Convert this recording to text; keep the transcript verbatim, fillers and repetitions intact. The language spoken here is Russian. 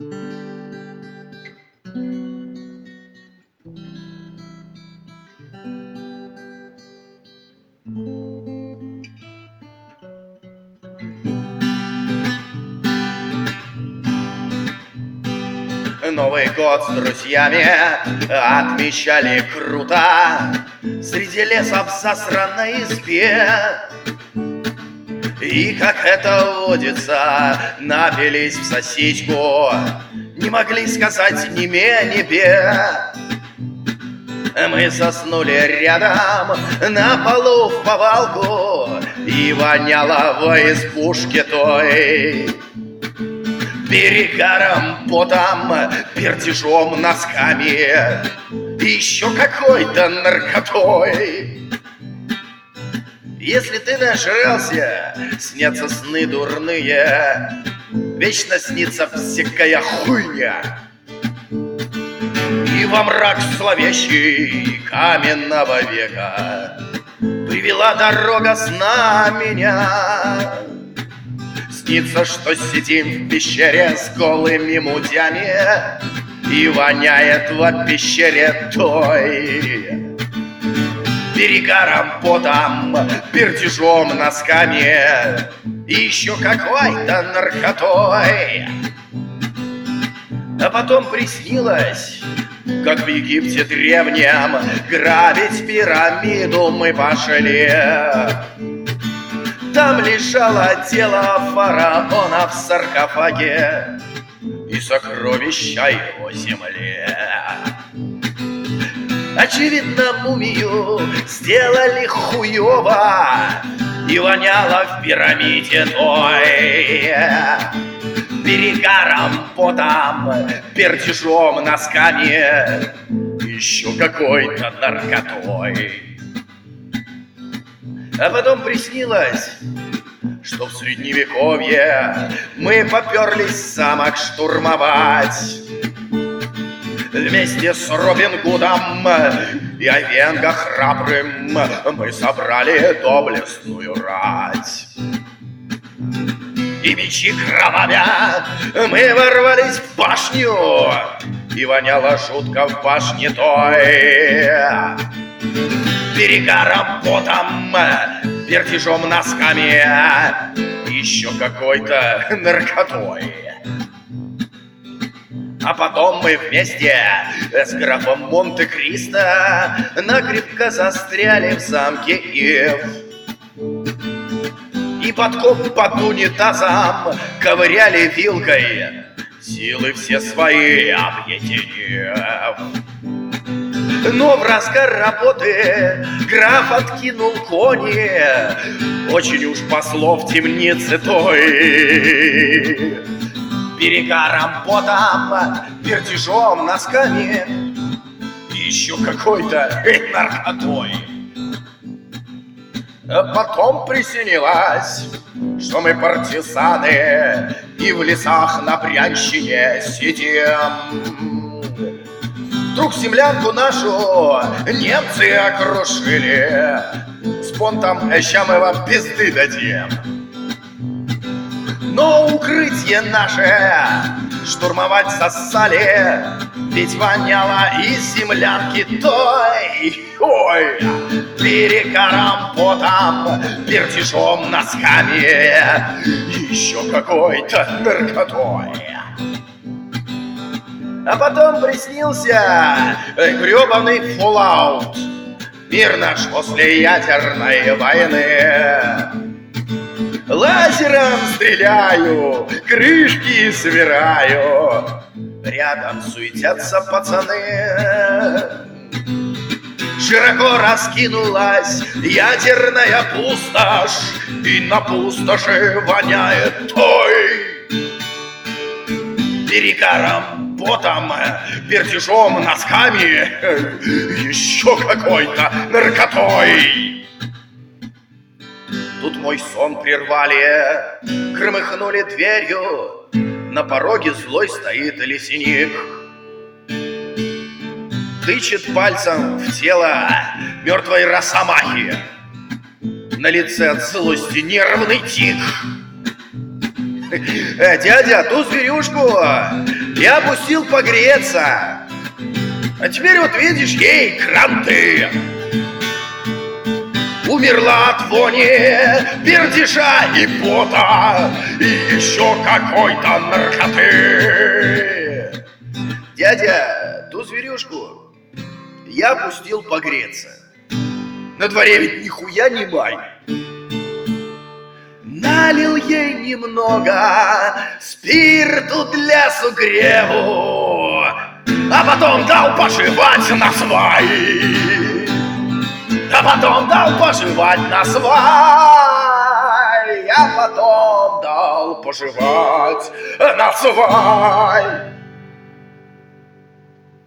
Новый год с друзьями отмечали круто среди леса в засранной избе. И, как это водится, напились в сосичку, не могли сказать ни ме, ни бе. Мы заснули рядом на полу в повалку, и воняло в избушке той перегаром, потом, пердежом, носками и еще какой-то наркотой. Если ты нажрался, снятся сны дурные, вечно снится всякая хуйня. И во мрак зловещий каменного века привела дорога сна меня. Снится, что сидим в пещере с голыми мудями, и воняет в пещере той перегаром, потом, пердежом, носками и еще какой-то наркотой. А потом приснилось, как в Египте древнем грабить пирамиду мы пошли. Там лежало тело фараона в саркофаге и сокровища его земле. Очевидно, мумию сделали хуёво, и воняло в пирамиде той перегаром, потом, пердежом, носками, еще какой-то наркотой. А потом приснилось, что в средневековье мы поперлись замок штурмовать. Вместе с Робин Гудом и Айвенго храбрым мы собрали доблестную рать. И мечи кровавя мы ворвались в башню, и воняло жутко в башне той перегаром, потом, пердежом, носками, еще какой-то наркотой. А потом мы вместе с графом Монте-Кристо накрепко застряли в замке Ив. И подкоп под унитазом ковыряли вилкой, силы все свои объединив. Но в разгар работы граф откинул кони, очень уж пасло в темнице той перегаром, потом, пердежом, носками и еще какой-то наркотой. А потом приснилось, что мы партизаны и в лесах на Брянщине сидим. Вдруг землянку нашу немцы окружили, с понтом ща мы вам пизды дадим. Но укрытие наше штурмовать засали, ведь воняло из землянки той, ой, перегаром, потом, пердежом, носками и еще какой-то наркотой. А потом приснился гребаный Fallout, мир наш после ядерной войны. Лазером стреляю, крышки собираю, рядом суетятся пацаны. Широко раскинулась ядерная пустошь, и на пустоши воняет той перегаром, потом, пердежом, носками, еще какой-то наркотой. Тут мой сон прервали, громыхнули дверью, на пороге злой стоит лесник. Тычет пальцем в тело мертвой росомахи, на лице от злости нервный тик. Э, Дядя, ту зверюшку я пустил погреться. А теперь вот видишь, ей кранты. Умерла от вони, пердежа и пота, и еще какой-то наркоты. Дядя, ту зверюшку я пустил погреться. На дворе ведь нихуя не май. Налил ей немного спирту для сугреву, а потом дал пожевать на свай. А потом дал пожевать на свай. А потом дал пожевать на свай.